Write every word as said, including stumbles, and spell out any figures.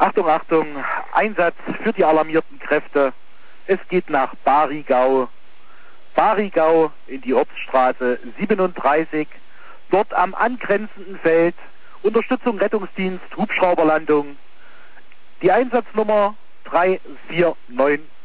Achtung, Achtung, Einsatz für die alarmierten Kräfte. Es geht nach Barigau. Barigau in die Ortsstraße siebenunddreißig. Dort am angrenzenden Feld. Unterstützung Rettungsdienst, Hubschrauberlandung. Die Einsatznummer drei vier neun